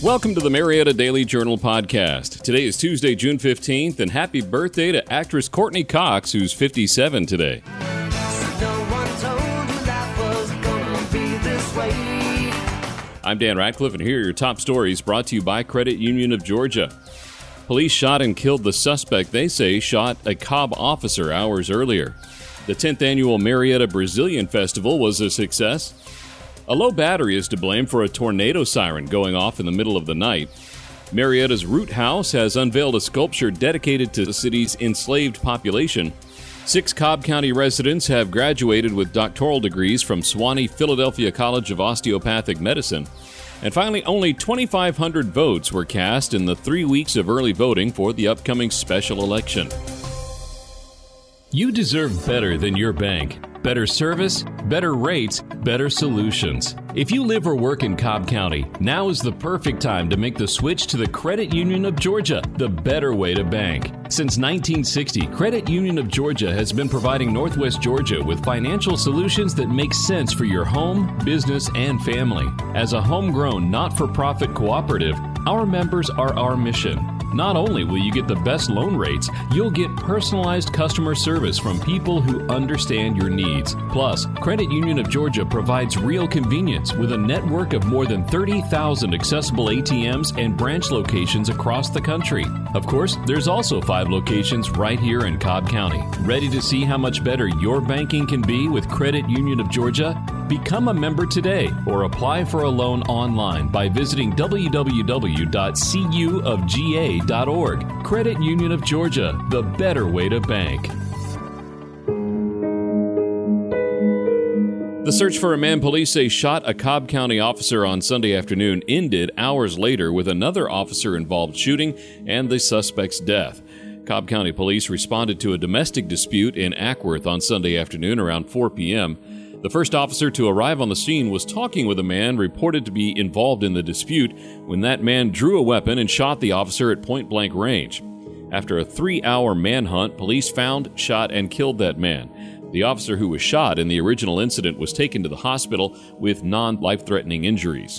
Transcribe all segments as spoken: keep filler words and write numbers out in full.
Welcome to the Marietta Daily Journal podcast. Today is Tuesday, June fifteenth, and happy birthday to actress Courtney Cox, who's fifty-seven today. I'm Dan Ratcliffe, and here are your top stories brought to you by Credit Union of Georgia. Police shot and killed the suspect they say shot a Cobb officer hours earlier. The tenth annual Marietta Brazilian Festival was a success. A low battery is to blame for a tornado siren going off in the middle of the night. Marietta's Root House has unveiled a sculpture dedicated to the city's enslaved population. Six Cobb County residents have graduated with doctoral degrees from Sewanee Philadelphia College of Osteopathic Medicine. And finally, only twenty-five hundred votes were cast in the three weeks of early voting for the upcoming special election. You deserve better than your bank. Better service, better rates, better solutions. If you live or work in Cobb County, now is the perfect time to make the switch to the Credit Union of Georgia, the better way to bank. Since nineteen sixty, Credit Union of Georgia has been providing Northwest Georgia with financial solutions that make sense for your home, business, and family. As a homegrown, not-for-profit cooperative, our members are our mission. Not only will you get the best loan rates, you'll get personalized customer service from people who understand your needs. Plus, Credit Union of Georgia provides real convenience with a network of more than thirty thousand accessible A T Ms and branch locations across the country. Of course, there's also five locations right here in Cobb County. Ready to see how much better your banking can be with Credit Union of Georgia? Become a member today or apply for a loan online by visiting w w w dot c u of g a dot org. Credit Union of Georgia, the better way to bank. The search for a man police say shot a Cobb County officer on Sunday afternoon ended hours later with another officer-involved shooting and the suspect's death. Cobb County Police responded to a domestic dispute in Ackworth on Sunday afternoon around four p.m. The first officer to arrive on the scene was talking with a man reported to be involved in the dispute when that man drew a weapon and shot the officer at point-blank range. After a three-hour manhunt, police found, shot, and killed that man. The officer who was shot in the original incident was taken to the hospital with non-life-threatening injuries.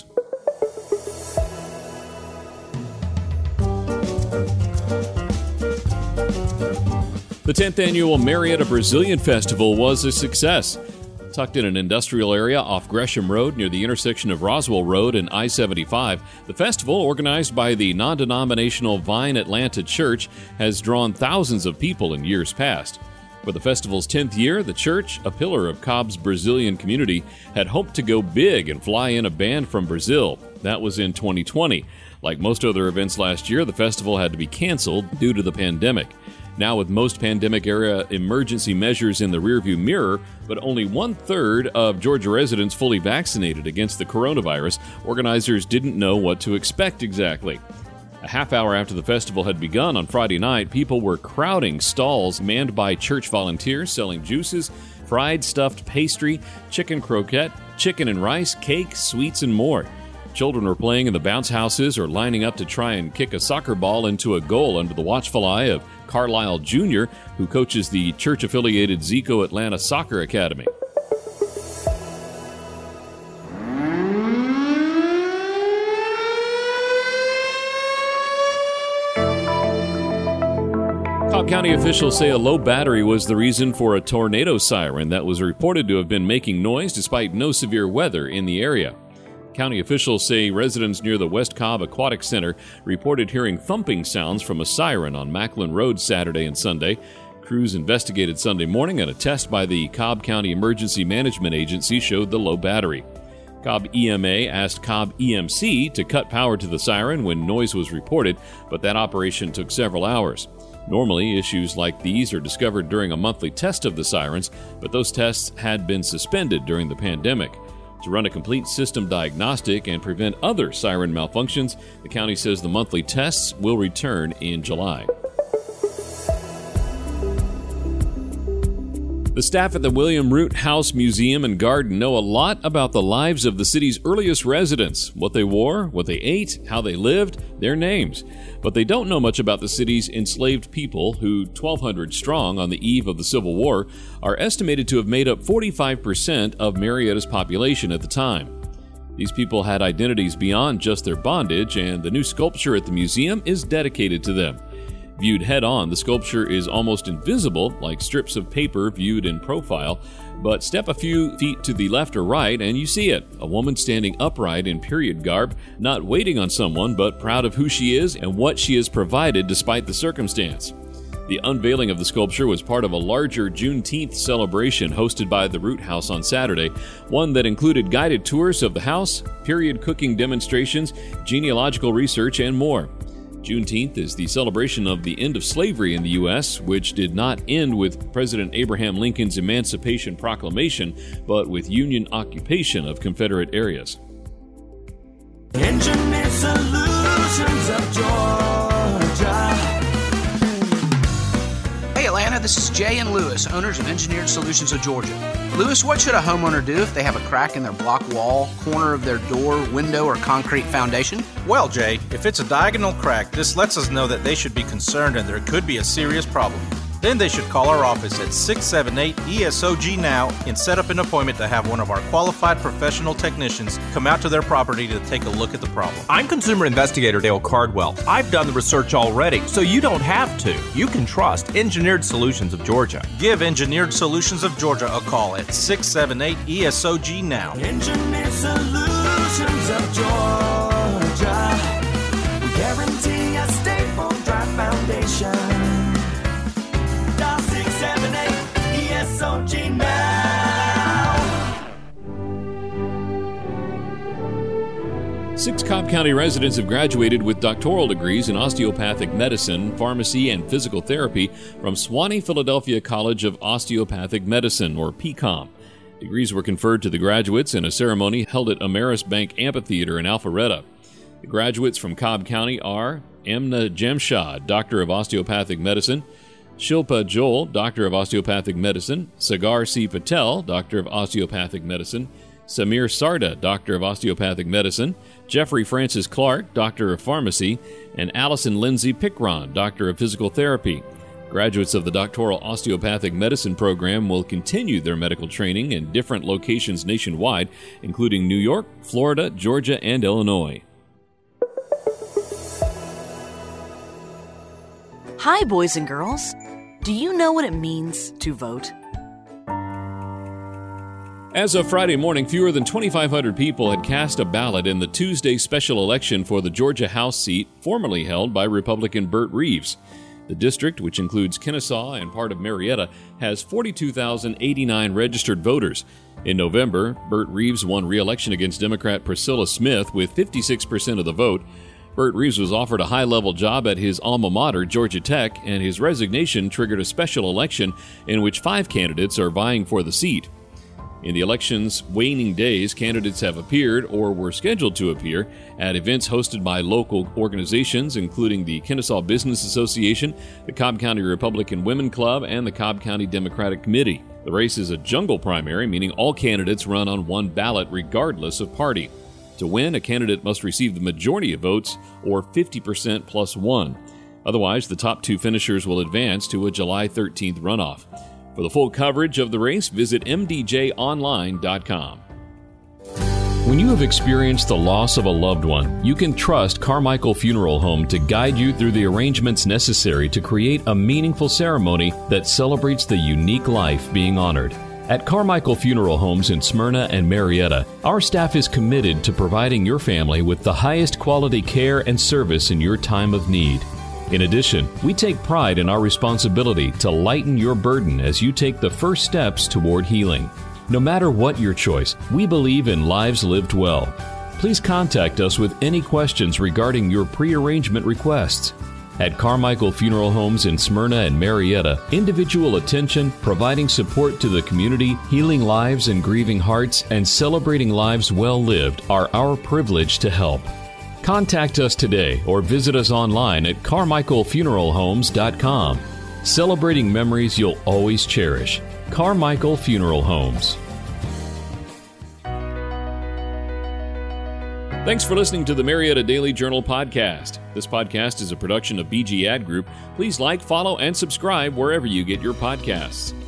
The tenth annual Marietta Brazilian Festival was a success. Tucked in an industrial area off Gresham Road near the intersection of Roswell Road and I seventy-five, the festival, organized by the non-denominational Vine Atlanta Church, has drawn thousands of people in years past. For the festival's tenth year, the church, a pillar of Cobb's Brazilian community, had hoped to go big and fly in a band from Brazil. That was in twenty twenty. Like most other events last year, the festival had to be canceled due to the pandemic. Now, with most pandemic-era emergency measures in the rearview mirror, but only one-third of Georgia residents fully vaccinated against the coronavirus, organizers didn't know what to expect exactly. A half hour after the festival had begun on Friday night, people were crowding stalls manned by church volunteers selling juices, fried stuffed pastry, chicken croquette, chicken and rice, cake, sweets, and more. Children were playing in the bounce houses or lining up to try and kick a soccer ball into a goal under the watchful eye of Carlisle Junior, who coaches the church-affiliated Zico Atlanta Soccer Academy. Cobb County officials say a low battery was the reason for a tornado siren that was reported to have been making noise despite no severe weather in the area. County officials say residents near the West Cobb Aquatic Center reported hearing thumping sounds from a siren on Macklin Road Saturday and Sunday. Crews investigated Sunday morning, and a test by the Cobb County Emergency Management Agency showed the low battery. Cobb E M A asked Cobb E M C to cut power to the siren when noise was reported, but that operation took several hours. Normally, issues like these are discovered during a monthly test of the sirens, but those tests had been suspended during the pandemic. To run a complete system diagnostic and prevent other siren malfunctions, the county says the monthly tests will return in July. The staff at the William Root House Museum and Garden know a lot about the lives of the city's earliest residents, what they wore, what they ate, how they lived, their names. But they don't know much about the city's enslaved people, who, twelve hundred strong on the eve of the Civil War, are estimated to have made up forty-five percent of Marietta's population at the time. These people had identities beyond just their bondage, and the new sculpture at the museum is dedicated to them. Viewed head-on, the sculpture is almost invisible, like strips of paper viewed in profile, but step a few feet to the left or right and you see it, a woman standing upright in period garb, not waiting on someone, but proud of who she is and what she has provided despite the circumstance. The unveiling of the sculpture was part of a larger Juneteenth celebration hosted by the Root House on Saturday, one that included guided tours of the house, period cooking demonstrations, genealogical research, and more. Juneteenth is the celebration of the end of slavery in the U S, which did not end with President Abraham Lincoln's Emancipation Proclamation, but with Union occupation of Confederate areas. Engineered Solutions of Georgia. Hey Atlanta, this is Jay and Lewis, owners of Engineered Solutions of Georgia. Lewis, what should a homeowner do if they have a crack in their block wall, corner of their door, window, or concrete foundation? Well, Jay, if it's a diagonal crack, this lets us know that they should be concerned and there could be a serious problem. Then they should call our office at six seven eight E S O G now and set up an appointment to have one of our qualified professional technicians come out to their property to take a look at the problem. I'm consumer investigator Dale Cardwell. I've done the research already, so you don't have to. You can trust Engineered Solutions of Georgia. Give Engineered Solutions of Georgia a call at six seven eight E S O G now. Engineered Solutions of Georgia. We guarantee a stable, dry foundation. six seven eight E S O G now. Six Cobb County residents have graduated with doctoral degrees in osteopathic medicine, pharmacy, and physical therapy from Sewanee Philadelphia College of Osteopathic Medicine, or P COM. Degrees were conferred to the graduates in a ceremony held at Ameris Bank Amphitheater in Alpharetta. The graduates from Cobb County are Amna Jamshad, Doctor of Osteopathic Medicine; Shilpa Joel, Doctor of Osteopathic Medicine; Sagar C. Patel, Doctor of Osteopathic Medicine; Samir Sarda, Doctor of Osteopathic Medicine; Jeffrey Francis Clark, Doctor of Pharmacy; and Allison Lindsay Pickron, Doctor of Physical Therapy. Graduates of the Doctoral Osteopathic Medicine program will continue their medical training in different locations nationwide, including New York, Florida, Georgia, and Illinois. Hi, boys and girls. Do you know what it means to vote? As of Friday morning, fewer than twenty-five hundred people had cast a ballot in the Tuesday special election for the Georgia House seat formerly held by Republican Burt Reeves. The district, which includes Kennesaw and part of Marietta, has forty-two thousand eighty-nine registered voters. In November, Burt Reeves won re-election against Democrat Priscilla Smith with fifty-six percent of the vote. Burt Reeves was offered a high-level job at his alma mater, Georgia Tech, and his resignation triggered a special election in which five candidates are vying for the seat. In the election's waning days, candidates have appeared or were scheduled to appear at events hosted by local organizations, including the Kennesaw Business Association, the Cobb County Republican Women Club, and the Cobb County Democratic Committee. The race is a jungle primary, meaning all candidates run on one ballot regardless of party. To win, a candidate must receive the majority of votes, or fifty percent plus one. Otherwise, the top two finishers will advance to a July thirteenth runoff. For the full coverage of the race, visit m d j online dot com. When you have experienced the loss of a loved one, you can trust Carmichael Funeral Home to guide you through the arrangements necessary to create a meaningful ceremony that celebrates the unique life being honored. At Carmichael Funeral Homes in Smyrna and Marietta, our staff is committed to providing your family with the highest quality care and service in your time of need. In addition, we take pride in our responsibility to lighten your burden as you take the first steps toward healing. No matter what your choice, we believe in lives lived well. Please contact us with any questions regarding your pre-arrangement requests. At Carmichael Funeral Homes in Smyrna and Marietta, individual attention, providing support to the community, healing lives and grieving hearts, and celebrating lives well lived are our privilege to help. Contact us today or visit us online at carmichael funeral homes dot com. Celebrating memories you'll always cherish. Carmichael Funeral Homes. Thanks for listening to the Marietta Daily Journal podcast. This podcast is a production of B G Ad Group. Please like, follow, and subscribe wherever you get your podcasts.